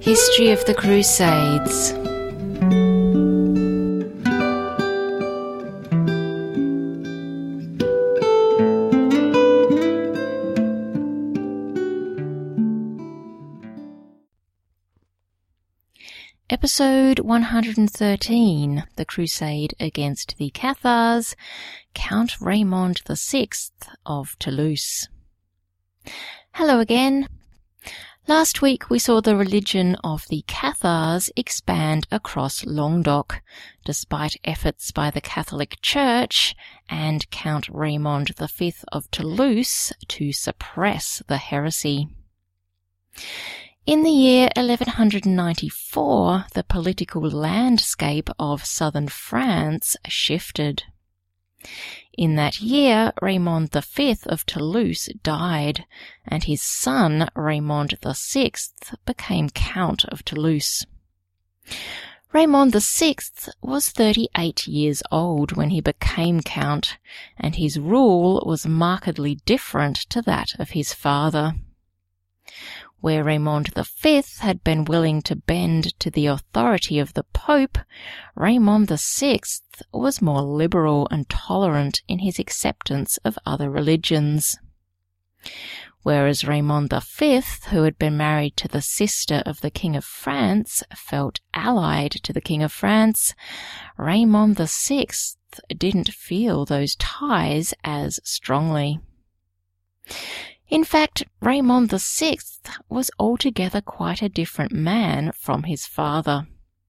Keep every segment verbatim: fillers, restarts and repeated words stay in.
History of the Crusades. Episode one hundred thirteen, The Crusade Against the Cathars, Count Raymond the Sixth of Toulouse. Hello again. Last week we saw the religion of the Cathars expand across Languedoc, despite efforts by the Catholic Church and Count Raymond the Fifth of Toulouse to suppress the heresy. In the year eleven ninety-four, the political landscape of southern France shifted. In that year, Raymond the Fifth of Toulouse died, and his son, Raymond the Sixth, became Count of Toulouse. Raymond the Sixth was thirty-eight years old when he became Count, and his rule was markedly different to that of his father. Where Raymond the Fifth had been willing to bend to the authority of the Pope, Raymond the Sixth was more liberal and tolerant in his acceptance of other religions. Whereas Raymond the Fifth, who had been married to the sister of the King of France, felt allied to the King of France, Raymond the Sixth didn't feel those ties as strongly. In fact, Raymond the Sixth was altogether quite a different man from his father.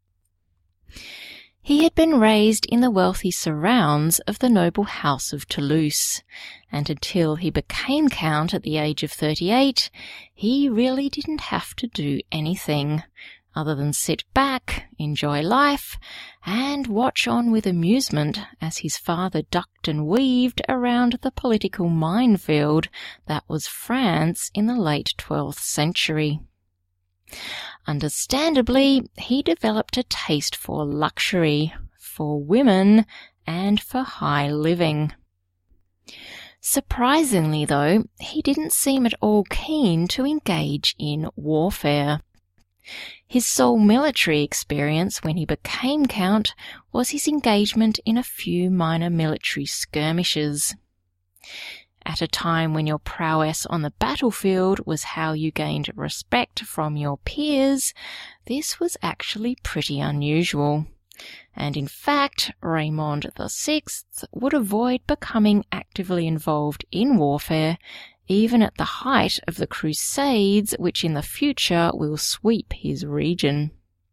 He had been raised in the wealthy surrounds of the noble house of Toulouse, and until he became Count at the age of thirty-eight, he really didn't have to do anything other than sit back, enjoy life, and watch on with amusement as his father ducked and weaved around the political minefield that was France in the late twelfth century. Understandably, he developed a taste for luxury, for women, and for high living. Surprisingly, though, he didn't seem at all keen to engage in warfare. His sole military experience when he became Count was his engagement in a few minor military skirmishes. At a time when your prowess on the battlefield was how you gained respect from your peers, this was actually pretty unusual. And in fact, Raymond the Sixth would avoid becoming actively involved in warfare even at the height of the Crusades, which in the future will sweep his region.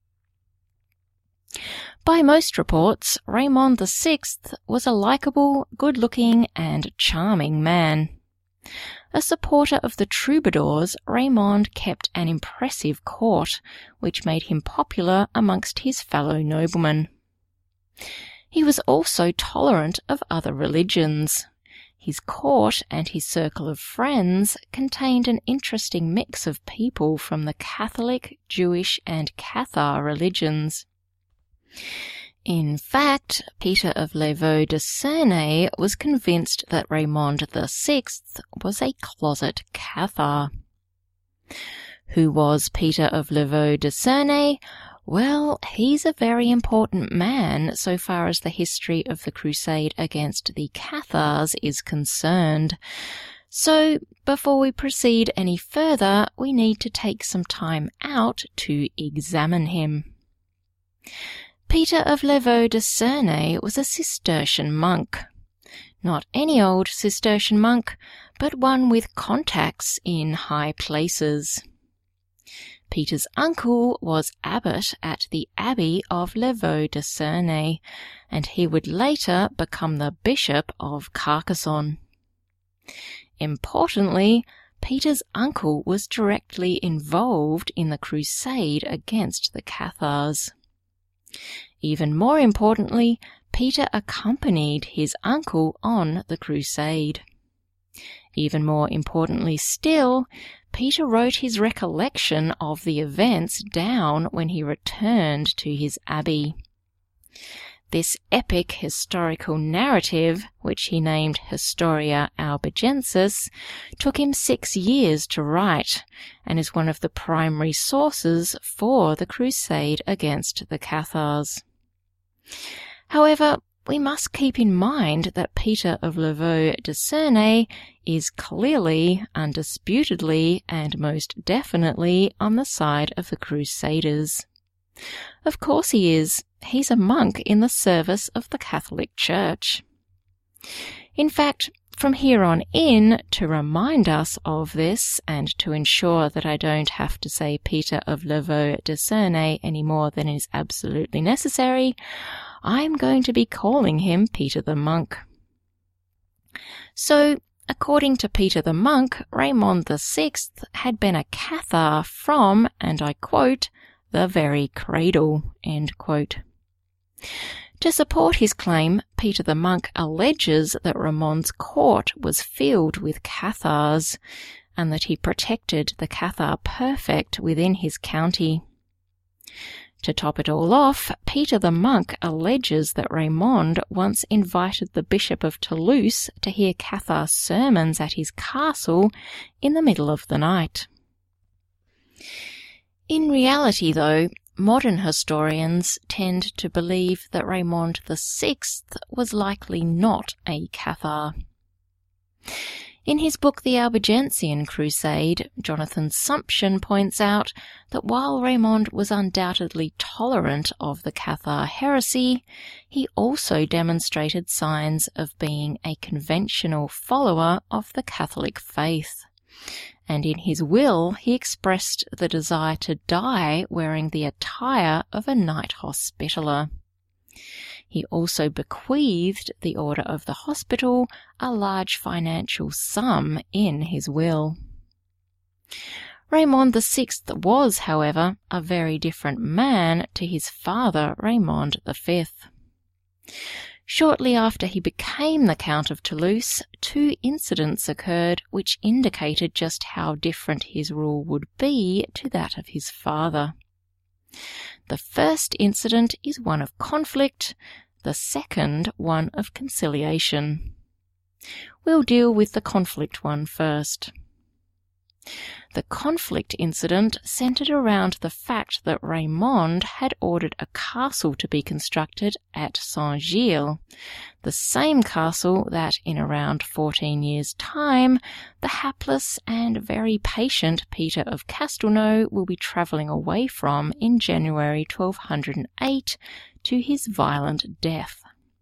By most reports, Raymond the Sixth was a likeable, good-looking, and charming man. A supporter of the troubadours, Raymond kept an impressive court, which made him popular amongst his fellow noblemen. He was also tolerant of other religions. His court and his circle of friends contained an interesting mix of people from the Catholic, Jewish, and Cathar religions. In fact, Peter of Levaux de Cernay was convinced that Raymond the Sixth was a closet Cathar. Who was Peter of Levaux de Cernay? Well, he's a very important man so far as the history of the crusade against the Cathars is concerned. So, before we proceed any further, we need to take some time out to examine him. Peter of Levaux de Cernay was a Cistercian monk. Not any old Cistercian monk, but one with contacts in high places. Peter's uncle was abbot at the Abbey of Levaux de Cernay, and he would later become the Bishop of Carcassonne. Importantly, Peter's uncle was directly involved in the crusade against the Cathars. Even more importantly, Peter accompanied his uncle on the crusade. Even more importantly still, Peter wrote his recollection of the events down when he returned to his abbey. This epic historical narrative, which he named Historia Albigensis, took him six years to write and is one of the primary sources for the crusade against the Cathars. However, we must keep in mind that Peter of Lavaud de Cernay is clearly, undisputedly, and most definitely on the side of the Crusaders. Of course he is. He's a monk in the service of the Catholic Church. In fact, from here on in, to remind us of this and to ensure that I don't have to say Peter of Lavaud de Cernay any more than is absolutely necessary, I'm going to be calling him Peter the Monk. So, according to Peter the Monk, Raymond the Sixth had been a Cathar from, and I quote, the very cradle, end quote. To support his claim, Peter the Monk alleges that Raymond's court was filled with Cathars, and that he protected the Cathar perfect within his county. To top it all off, Peter the Monk alleges that Raymond once invited the Bishop of Toulouse to hear Cathar sermons at his castle in the middle of the night. In reality, though, modern historians tend to believe that Raymond the Sixth was likely not a Cathar. In his book The Albigensian Crusade, Jonathan Sumption points out that while Raymond was undoubtedly tolerant of the Cathar heresy, he also demonstrated signs of being a conventional follower of the Catholic faith. And in his will he expressed the desire to die wearing the attire of a Knight Hospitaller. He also bequeathed the Order of the Hospital a large financial sum in his will. Raymond the Sixth was, however, a very different man to his father Raymond the Fifth. Shortly after he became the Count of Toulouse, two incidents occurred which indicated just how different his rule would be to that of his father. The first incident is one of conflict, the second one of conciliation. We'll deal with the conflict one first. The conflict incident centered around the fact that Raymond had ordered a castle to be constructed at Saint-Gilles, the same castle that in around fourteen years' time the hapless and very patient Peter of Castelnau will be travelling away from in January twelve hundred eight to his violent death.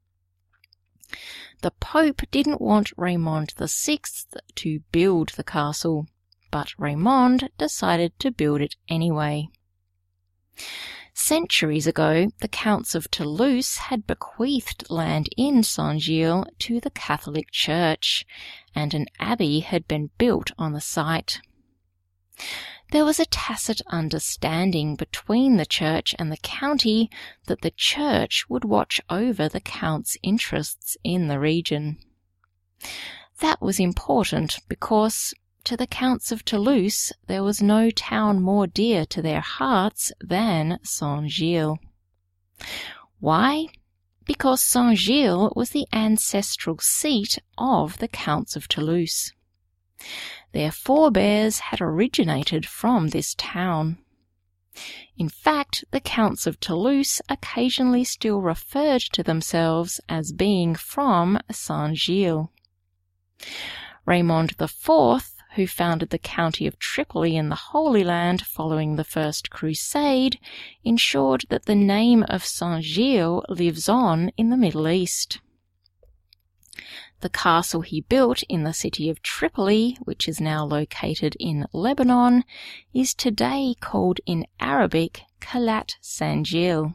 The Pope didn't want Raymond the Sixth to build the castle, but Raymond decided to build it anyway. Centuries ago, the Counts of Toulouse had bequeathed land in Saint-Gilles to the Catholic Church, and an abbey had been built on the site. There was a tacit understanding between the church and the county that the church would watch over the Count's interests in the region. That was important because, to the Counts of Toulouse, there was no town more dear to their hearts than Saint-Gilles. Why? Because Saint-Gilles was the ancestral seat of the Counts of Toulouse. Their forebears had originated from this town. In fact, the Counts of Toulouse occasionally still referred to themselves as being from Saint-Gilles. Raymond the Fourth, who founded the county of Tripoli in the Holy Land following the First Crusade, ensured that the name of Saint-Gilles lives on in the Middle East. The castle he built in the city of Tripoli, which is now located in Lebanon, is today called in Arabic Qalat Saint-Gilles.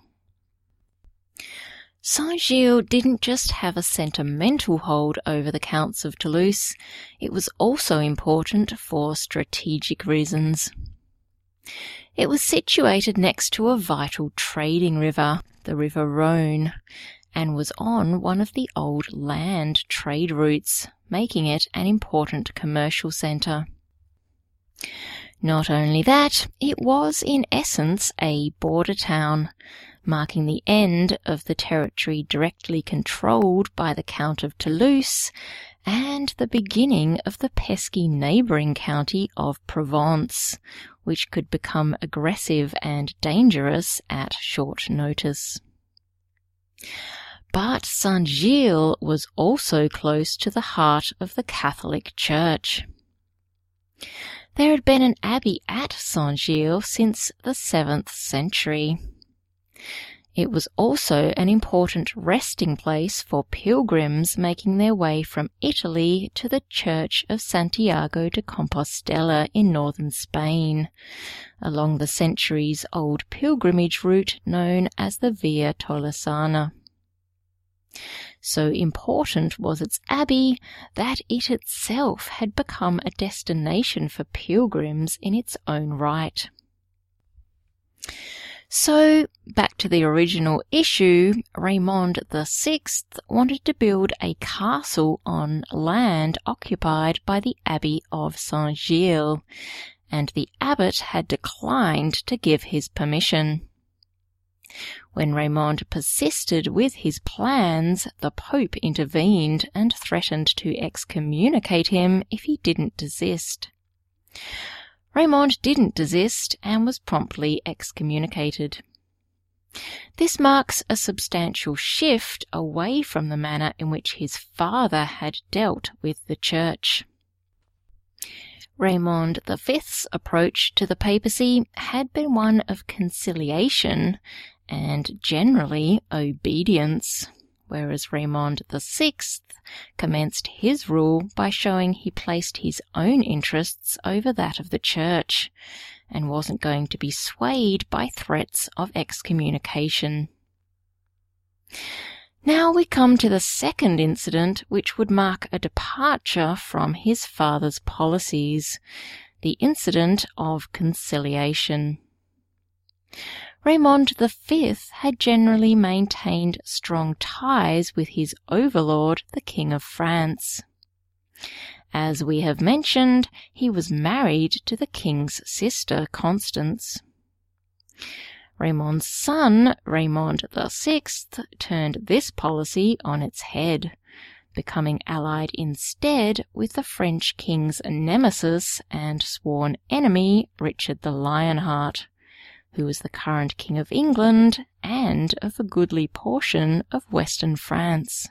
Saint-Gilles didn't just have a sentimental hold over the Counts of Toulouse, it was also important for strategic reasons. It was situated next to a vital trading river, the River Rhône, and was on one of the old land trade routes, making it an important commercial centre. Not only that, it was in essence a border town, marking the end of the territory directly controlled by the Count of Toulouse and the beginning of the pesky neighbouring county of Provence, which could become aggressive and dangerous at short notice. But Saint-Gilles was also close to the heart of the Catholic Church. There had been an abbey at Saint-Gilles since the seventh century. It was also an important resting place for pilgrims making their way from Italy to the Church of Santiago de Compostela in northern Spain, along the centuries-old pilgrimage route known as the Via Tolosana. So important was its abbey that it itself had become a destination for pilgrims in its own right. So, back to the original issue, Raymond the Sixth wanted to build a castle on land occupied by the Abbey of Saint-Gilles, and the abbot had declined to give his permission. When Raymond persisted with his plans, the Pope intervened and threatened to excommunicate him if he didn't desist. Raymond didn't desist and was promptly excommunicated. This marks a substantial shift away from the manner in which his father had dealt with the Church. Raymond the Fifth's approach to the papacy had been one of conciliation and generally obedience, whereas Raymond the Sixth commenced his rule by showing he placed his own interests over that of the Church, and wasn't going to be swayed by threats of excommunication. Now we come to the second incident which would mark a departure from his father's policies, the incident of conciliation. Raymond the Fifth had generally maintained strong ties with his overlord, the King of France. As we have mentioned, he was married to the king's sister, Constance. Raymond's son, Raymond the Sixth, turned this policy on its head, becoming allied instead with the French king's nemesis and sworn enemy, Richard the Lionheart, who was the current King of England and of a goodly portion of western France.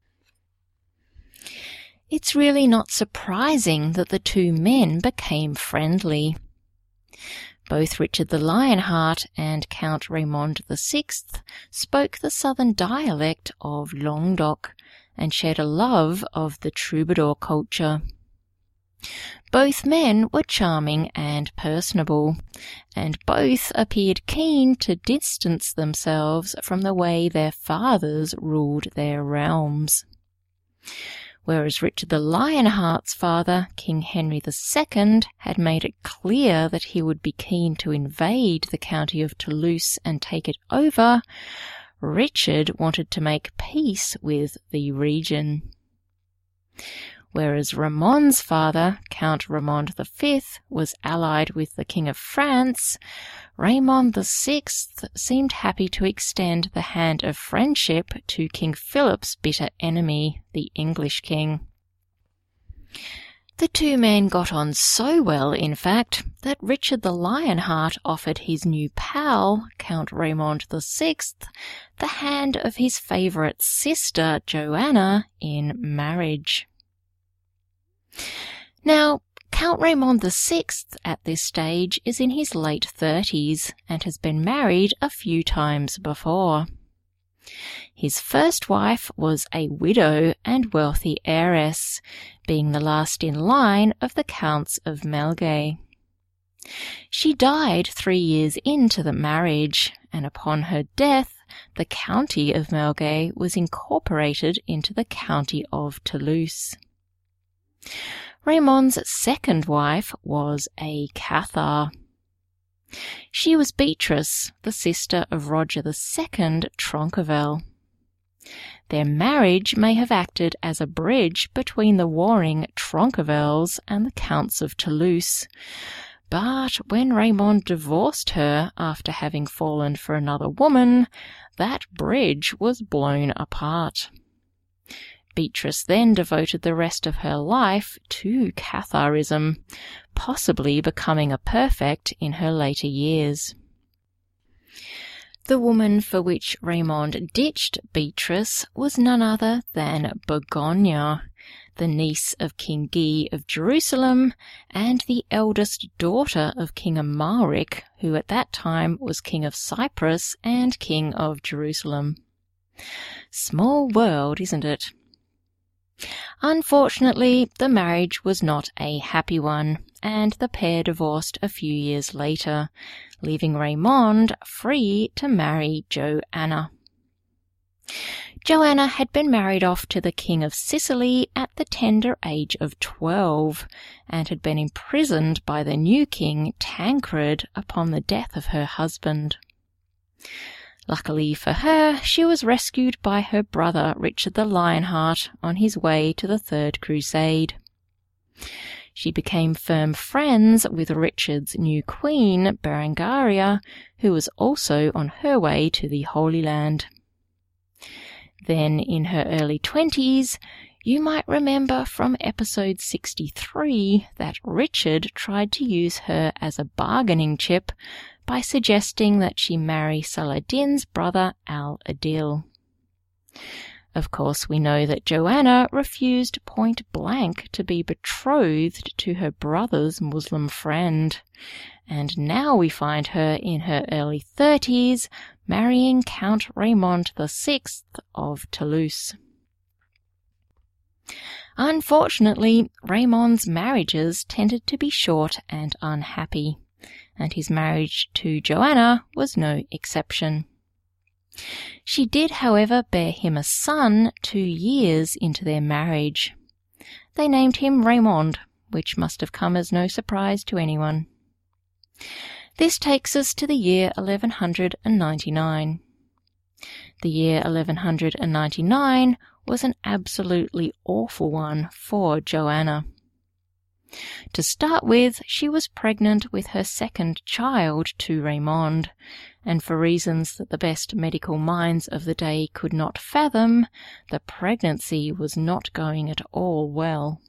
It's really not surprising that the two men became friendly. Both Richard the Lionheart and Count Raymond the Sixth spoke the southern dialect of Languedoc and shared a love of the troubadour culture. Both men were charming and personable, and both appeared keen to distance themselves from the way their fathers ruled their realms. Whereas Richard the Lionheart's father, King Henry the Second, had made it clear that he would be keen to invade the county of Toulouse and take it over, Richard wanted to make peace with the region. Whereas Raymond's father, Count Raymond the Fifth, was allied with the King of France, Raymond the Sixth seemed happy to extend the hand of friendship to King Philip's bitter enemy, the English king. The two men got on so well, in fact, that Richard the Lionheart offered his new pal, Count Raymond the Sixth, the hand of his favourite sister, Joanna, in marriage. Now, Count Raymond the Sixth at this stage is in his late thirties and has been married a few times before. His first wife was a widow and wealthy heiress, being the last in line of the Counts of Melguet. She died three years into the marriage, and upon her death, the county of Melguet was incorporated into the county of Toulouse. Raymond's second wife was a Cathar. She was Beatrice, the sister of Roger the Second Tronqueville. Their marriage may have acted as a bridge between the warring Tronquevilles and the Counts of Toulouse, But when Raymond divorced her after having fallen for another woman, that bridge was blown apart. Beatrice then devoted the rest of her life to Catharism, possibly becoming a perfect in her later years. The woman for which Raymond ditched Beatrice was none other than Borgonya, the niece of King Guy of Jerusalem and the eldest daughter of King Amalric, who at that time was King of Cyprus and King of Jerusalem. Small world, isn't it? Unfortunately, the marriage was not a happy one, and the pair divorced a few years later, leaving Raymond free to marry Joanna. Joanna had been married off to the King of Sicily at the tender age of twelve, and had been imprisoned by the new king Tancred upon the death of her husband. Luckily for her, she was rescued by her brother Richard the Lionheart on his way to the Third Crusade. She became firm friends with Richard's new queen, Berengaria, who was also on her way to the Holy Land. Then, in her early twenties, you might remember from episode sixty-three that Richard tried to use her as a bargaining chip by suggesting that she marry Saladin's brother Al-Adil. Of course, we know that Joanna refused point blank to be betrothed to her brother's Muslim friend, and now we find her in her early thirties marrying Count Raymond the Sixth of Toulouse. Unfortunately, Raymond's marriages tended to be short and unhappy, and his marriage to Joanna was no exception. She did, however, bear him a son two years into their marriage. They named him Raymond, which must have come as no surprise to anyone. This takes us to the year eleven ninety-nine. The year eleven ninety-nine was an absolutely awful one for Joanna. To start with, she was pregnant with her second child to Raymond, and for reasons that the best medical minds of the day could not fathom, the pregnancy was not going at all well.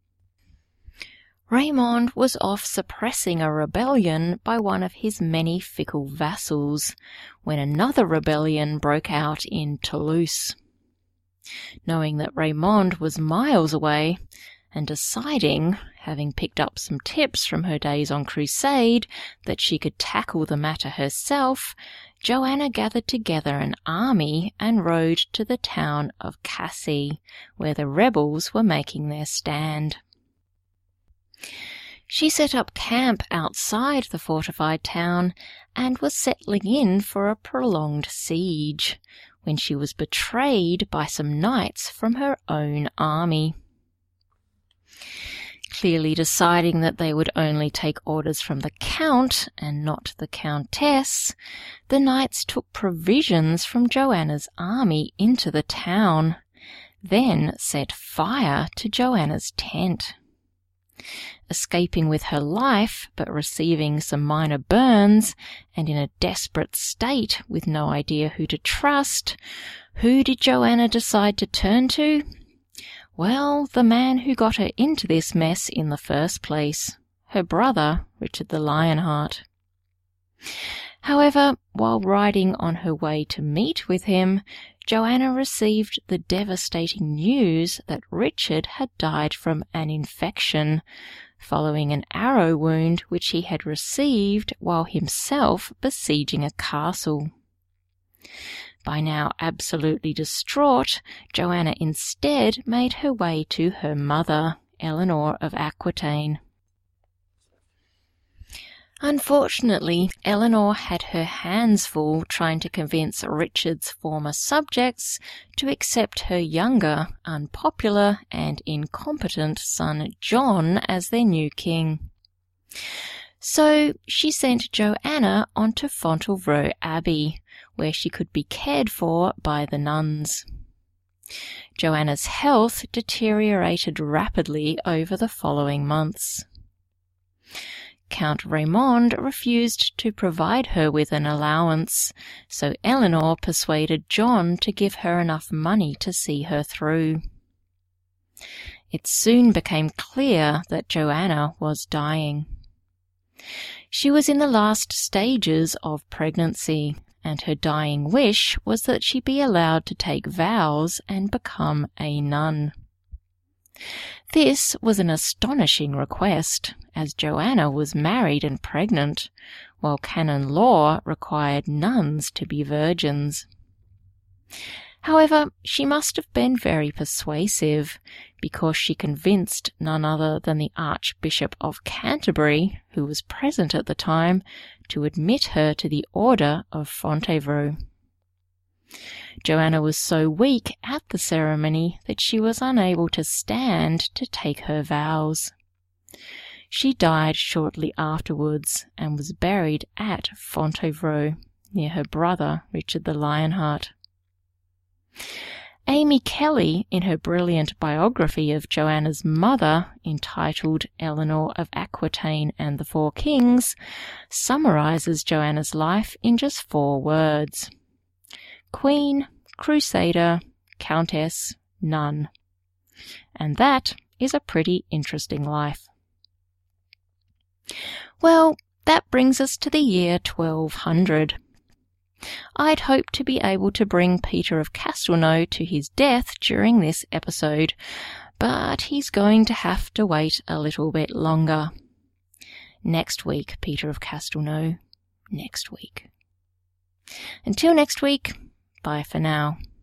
Raymond was off suppressing a rebellion by one of his many fickle vassals, when another rebellion broke out in Toulouse. Knowing that Raymond was miles away, and deciding, having picked up some tips from her days on crusade, that she could tackle the matter herself, Joanna gathered together an army and rode to the town of Cassis, where the rebels were making their stand. She set up camp outside the fortified town and was settling in for a prolonged siege, when she was betrayed by some knights from her own army. Clearly deciding that they would only take orders from the Count and not the Countess, the knights took provisions from Joanna's army into the town, then set fire to Joanna's tent. Escaping with her life, but receiving some minor burns, and in a desperate state with no idea who to trust, who did Joanna decide to turn to? Well, the man who got her into this mess in the first place, her brother, Richard the Lionheart. However, while riding on her way to meet with him, Joanna received the devastating news that Richard had died from an infection, following an arrow wound which he had received while himself besieging a castle. By now absolutely distraught, Joanna instead made her way to her mother, Eleanor of Aquitaine. Unfortunately, Eleanor had her hands full trying to convince Richard's former subjects to accept her younger, unpopular, and incompetent son John as their new king. So she sent Joanna on to Fontevraud Abbey, where she could be cared for by the nuns. Joanna's health deteriorated rapidly over the following months. Count Raymond refused to provide her with an allowance, so Eleanor persuaded John to give her enough money to see her through. It soon became clear that Joanna was dying. She was in the last stages of pregnancy, and her dying wish was that she be allowed to take vows and become a nun. This was an astonishing request, as Joanna was married and pregnant, while canon law required nuns to be virgins. However, she must have been very persuasive, because she convinced none other than the Archbishop of Canterbury, who was present at the time, to admit her to the Order of Fontevraud. Joanna was so weak at the ceremony that she was unable to stand to take her vows. She died shortly afterwards and was buried at Fontevraud, near her brother Richard the Lionheart. Amy Kelly, in her brilliant biography of Joanna's mother, entitled Eleanor of Aquitaine and the Four Kings, summarizes Joanna's life in just four words: Queen, Crusader, Countess, Nun. And that is a pretty interesting life. Well, that brings us to the year twelve hundred. I'd hoped to be able to bring Peter of Castelnau to his death during this episode, but he's going to have to wait a little bit longer. Next week, Peter of Castelnau. Next week. Until next week, bye for now.